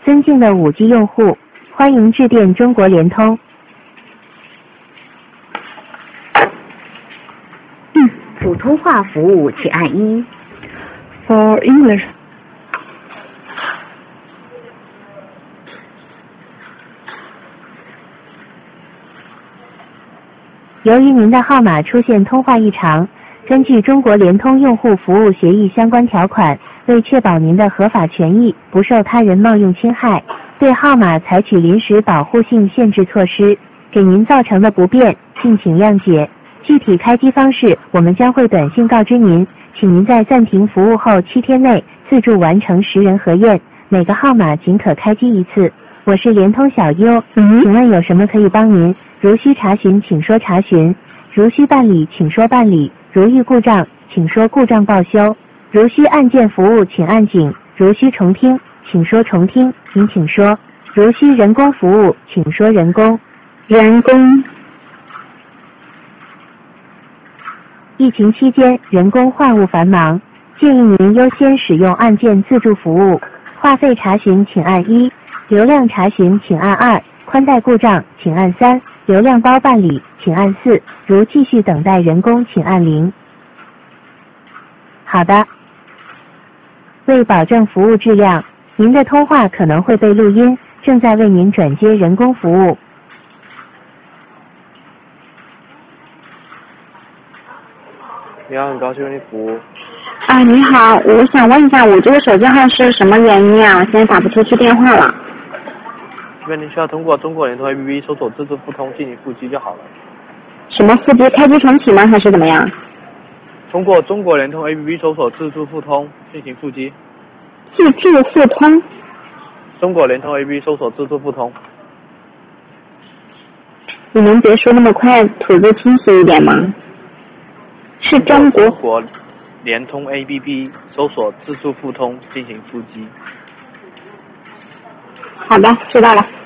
尊敬的5G 用户，欢迎致电中国联通。 普通话服务请按1。 For English。 由于您的号码出现通话异常，根据中国联通用户服务协议相关条款，为确保您的合法权益不受他人冒用侵害，对号码采取临时保护性限制措施，给您造成的不便，敬请谅解。具体开机方式，我们将会短信告知您，请您在暂停服务后7天内自助完成10人核验，每个号码仅可开机一次。我是联通小优，请问有什么可以帮您？如需查询，请说查询；如需办理，请说办理；如遇故障，请说故障报修；如需按键服务，请按井；如需重听，请说重听，您请说；如需人工服务，请说人工。 人工。 疫情期间，人工话务繁忙，建议您优先使用按键自助服务。话费查询请按1，流量查询请按2，宽带故障请按3，流量包办理请按4，如继续等待人工请按0。好的。为保证服务质量，您的通话可能会被录音，正在为您转接人工服务。 你好，很高兴为你服务。 你好，我想问一下，我这个手机号是什么原因啊？我现在打不出去电话了。 这边您需要通过中国联通 APP 搜索自助复通进行复机就好了。 什么复机？开机重启吗？还是怎么样？ 通过中国联通 APP 搜索自助复通进行复机。 自助复通？ 中国联通 APP 搜索自助复通。 你能别说那么快，吐字清晰一点吗？是中国联通 APP 搜索自助复通进行复机。 好的，知道了。